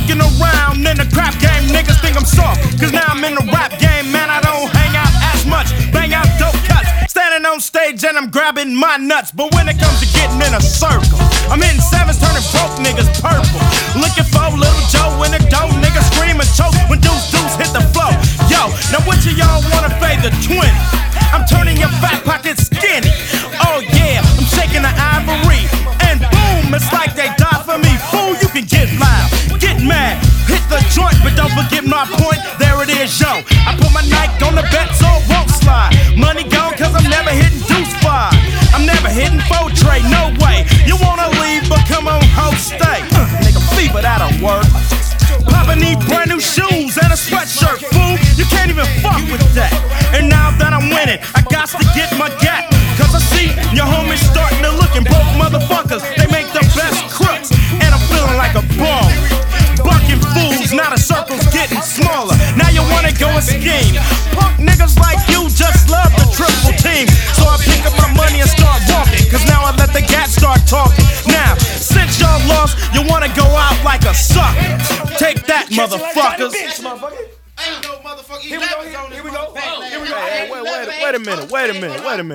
looking around in the crap game, niggas think I'm soft. Cause now I'm in the rap game, man, I don't hang out as much. Bang out dope cuts, standing on stage and I'm grabbing my nuts. But when it comes to getting in a circle, I'm hitting sevens, turning broke niggas purple. Looking for Little Joe in the dough, niggas scream and choke when deuce hit the flow. Yo, now which of y'all wanna fade the 20? I'm turning your back pocket skinny. Oh yeah, I'm shaking the ivory, and boom, it's like they died for me. Fool, you can get loud, get mad, hit the joint, but don't forget my point. There it is, yo. I put my Nike on the bet so it won't slide. Money gone cause I'm never hitting deuce five. I'm never hitting four tray, no way. You wanna leave, but come on, ho, stay. Nigga, fever, that'll work. Papa need brand new shoes and a sweatshirt, fool. You can't even fuck with that. And now that I'm winning, I got to get my gap. Cause I see your homies starting to look, and broke motherfuckers, they make the best crooks. And I'm feeling like a bum. Bucking fools, now the circle's getting smaller. Now you wanna go and scheme. Punk niggas like you just love the triple team. So I pick up my money and start walking. Cause now I let the gat start talking. Now, since y'all lost, you wanna go out like a sucker. Take that, motherfuckers. Ain't no motherfucker. Here we go. Wait a minute.